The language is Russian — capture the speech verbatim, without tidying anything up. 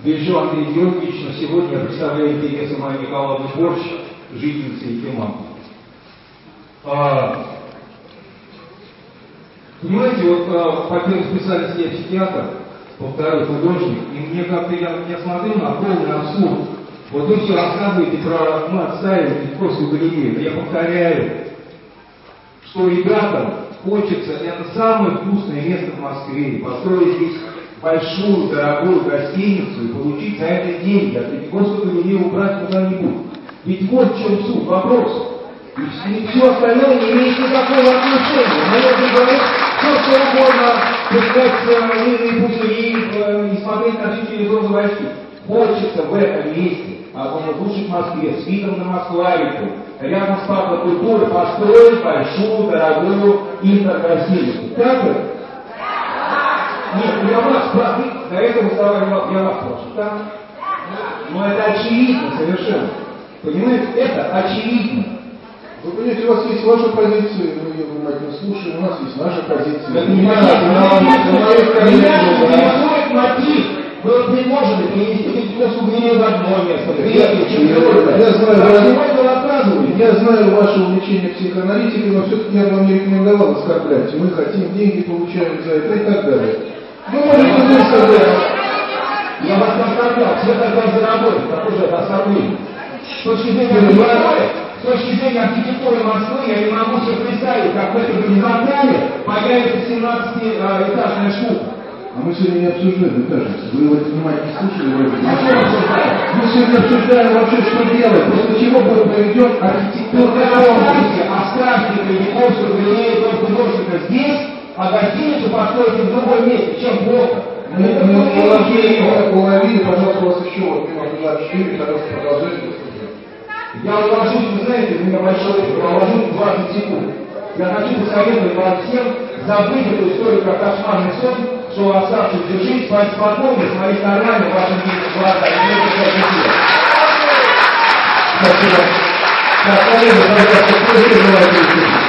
Бережу Андрей Георгиевич, но сегодня я представляю интересы Майи Николаевны Борщ, жительницы Якиманки. А, понимаете, вот а, по первой специальности я психиатр, по второй художник, и мне как-то я, я смотрю на полный абсурд. Вот вы все рассказываете про, ну, отстаиваете Московскую галерею, я повторяю, что ребятам хочется, это самое вкусное место в Москве, построить здесь большую, дорогую гостиницу и получить за это деньги, а Третьяковскую галерею убрать куда-нибудь. Ведь вот в чем суть, вопрос. И все остальное не имеет никакого отношения. Мы можем говорить все, что угодно, пускать мирные пузыри и смотреть на всю телевизионную войски. Хочется в этом месте, одном из лучших в Москве, с видом на Москву-реку, рядом с парком культуры, построить большую, дорогую интергостиницу. Так же? Нет, я вас спрашиваю, до этого вставали, я вас спрашиваю, так? Но это очевидно совершенно. Понимаете, это очевидно. Вы понимаете, у вас есть ваша позиция, мы ее внимательно слушаем, у нас есть наша позиция. Так не меня интересует мотив. Вы вот не можете перенести Третьяковскую галерею в одно место, третье, четвертое. Я знаю, я знаю ваше увлечение психоаналитикой, но все-таки я вам не рекомендовал оскорблять. Мы хотим деньги, получаем за это и так далее. Вы можете мне сказать. Я вас не оскорблял, все хотят заработать, какое же это оскорбление. С точки зрения архитектуры, с точки зрения архитектуры Москвы, я не могу себе представить, как в этой горизонтали появится семнадцатиэтажная штука. А мы сегодня не обсуждаем этажность. Вы его внимательно слушали? А что обсуждаем? Мы сегодня обсуждаем вообще, что делать, после чего будет проведен архитектурный конкурс. Оставьте Третьяковскую галерею только художника здесь, а гостиницу построите в другом месте. Чем плохо? Мы уловили, пожалуйста, у вас еще вот мимо двадцать четыре, пожалуйста, продолжайте. Я уложусь, вы знаете, у меня большой опыт, я уложусь в двадцать секунд. Я хочу посоветовать вам всем забыть эту историю как кошмарный сон, что оставшись жить, спать спокойно, смотреть нормально вашим детям глаза. Спасибо. Так, коллеги, пожалуйста, кто желает